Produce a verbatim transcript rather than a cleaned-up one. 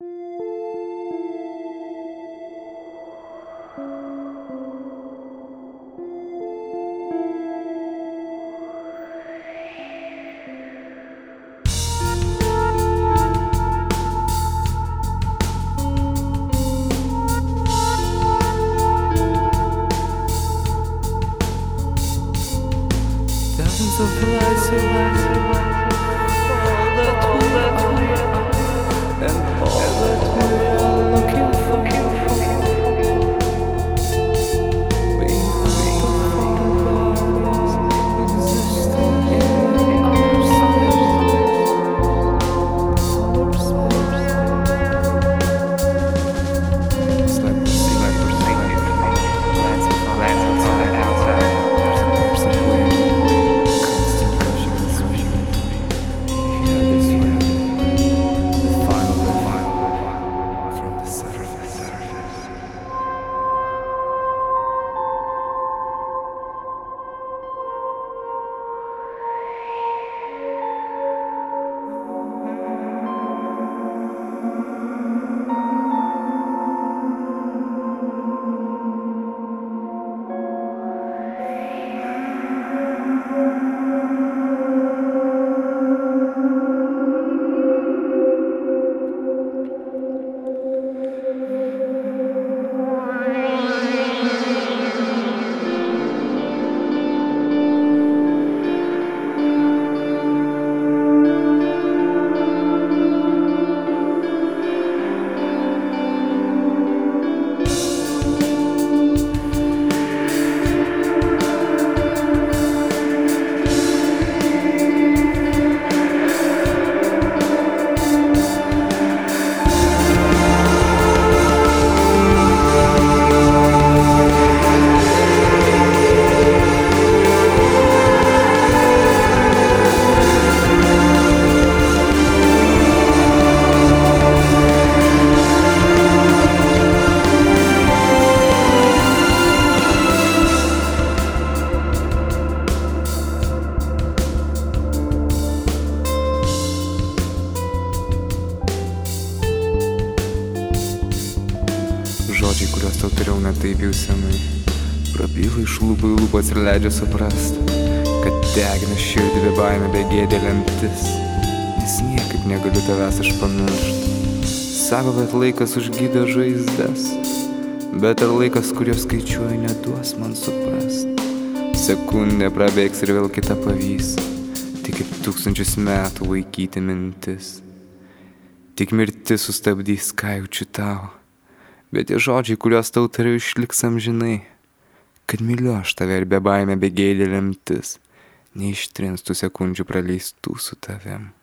Dozens of lights around all that we are and all that we are looking for. Being existing in our space. It's like we're seeing, like we're seeing lands of lands outside, outside. Žodžiai, kuriuos tau tariau ne taip jau senai, prabyla iš lūpų į lūpas ir leidžia suprast, kad degina širdį be baimė, be gėdė lemtis, nes niekaip negaliu tavęs aš pamiršt. Sako, kad laikas užgydo žaizdas, bet ar laikas, kurio skaičiuoju, neduos man suprast. Sekundė prabėgs ir vėl kita pavys, tik kaip tūkstančius metų vaikyti mintis. Tik mirtis sustabdys, ką jaučiu tau. Bet tie žodžiai, kuriuos tau tariu, išliks amžinai, kad myliu aš tave ir be baimė, be gėdė lemtis, neištrins tų sekundžių praleistų su tavim.